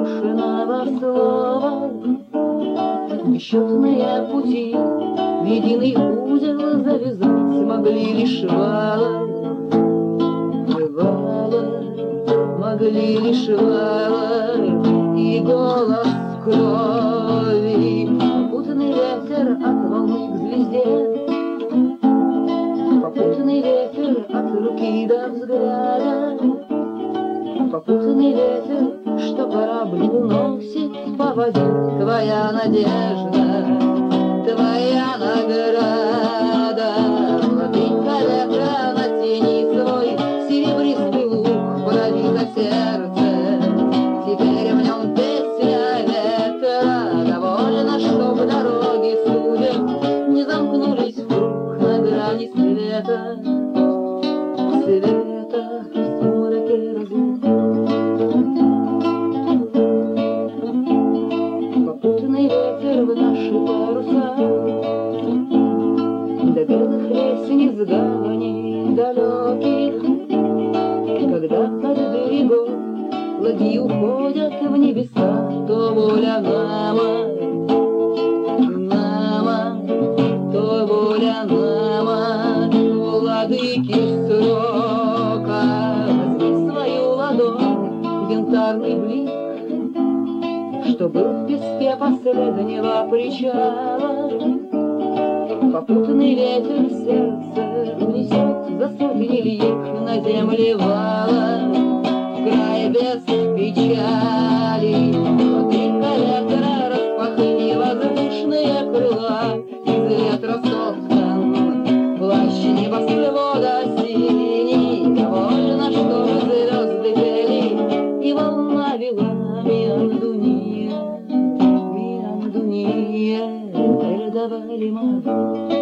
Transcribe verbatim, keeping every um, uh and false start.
брошенного слова. Бесчетные пути в единый узел завязать могли лишь вала. Бывало, могли лишь вала и голос крови. Попутанный ветер от волны к звезде, попутанный ветер от руки до взгляда, попутанный ветер, что корабль уносит по воде. Твоя надежда, твоя награда. Владыка ветра на тени свой серебристый лук пробито сердце. Теперь в нем песня ветра. Довольно, чтоб дороги судеб не замкнулись вдруг на грани света. Света в сумраке разлук. Попутанный ветер в наши паруса, до белых лестниц гавани далеких, когда от берегов ладьи уходят в небеса, то воля нама, нама, то воля нама, владыки срока. Возьми свою ладонь, янтарный блик, что был в песке последнего причала. Попутанный ветер сердце унесет за сотни лиг на земле вала, в край без печали. Владыка ветра, распахни воздушные крыла, из ветра соткан плащ небосвода синий. Довольно, что звезды пели, и волна вела миандуния, миандуния, передавали мать.